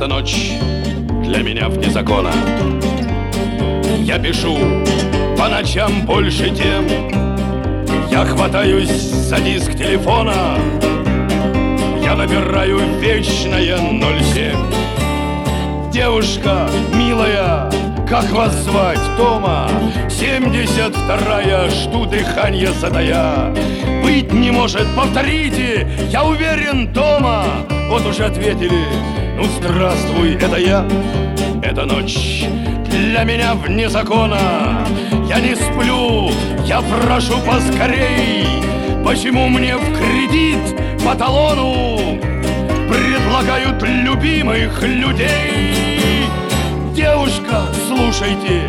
Эта ночь для меня вне закона. Я пишу по ночам больше тем. Я хватаюсь за диск телефона. Я набираю вечное 07. Девушка милая, как вас звать, Тома? 72-я, жду дыхания затая. Быть не может, повторите, я уверен, Тома. Вот уже ответили, ну здравствуй, это я. Эта ночь для меня вне закона. Я не сплю, я прошу поскорей. Почему мне в кредит по талону предлагают любимых людей? Девушка, слушайте,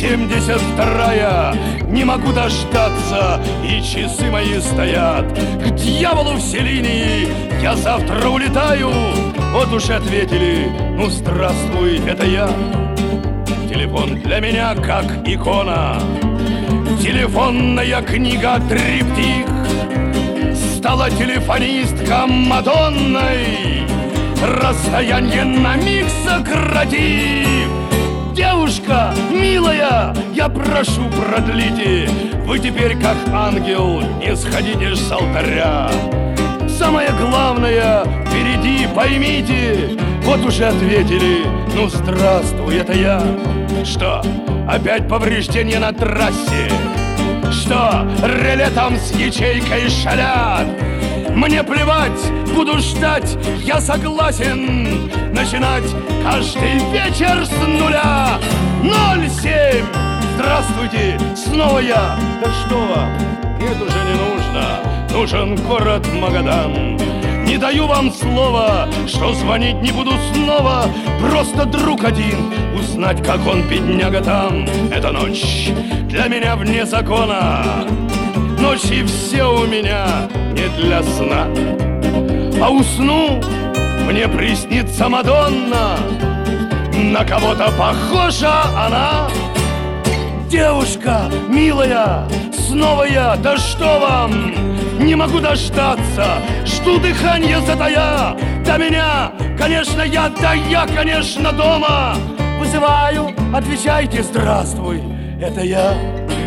72-я, не могу дождаться, и часы мои стоят. К дьяволу все линии, я завтра улетаю. Вот уж ответили, ну здравствуй, это я. Телефон для меня как икона. Телефонная книга триптих. Стала телефонистка Мадонной. Расстояние на миг сократив. Девушка, милая, я прошу, продлите. Вы теперь как ангел, не сходите с алтаря. Самое главное впереди, поймите. Вот уже ответили, ну здравствуй, это я. Что, опять повреждения на трассе? Что, реле там с ячейкой шалят? Мне плевать, буду ждать, я согласен начинать каждый вечер с нуля. 07. Здравствуйте, снова я. Да что вам, нет, уже не нужно. Нужен город Магадан. Не даю вам слова, что звонить не буду снова. Просто друг один, узнать, как он, бедняга, там. Эта ночь для меня вне закона. Ночи все у меня не для сна. А усну, мне приснится Мадонна. На кого-то похожа она. Девушка, милая, снова я, да что вам? Не могу дождаться, жду дыхания затая. До меня, конечно, я, да я, конечно, дома. Вызываю, отвечайте, здравствуй, это я.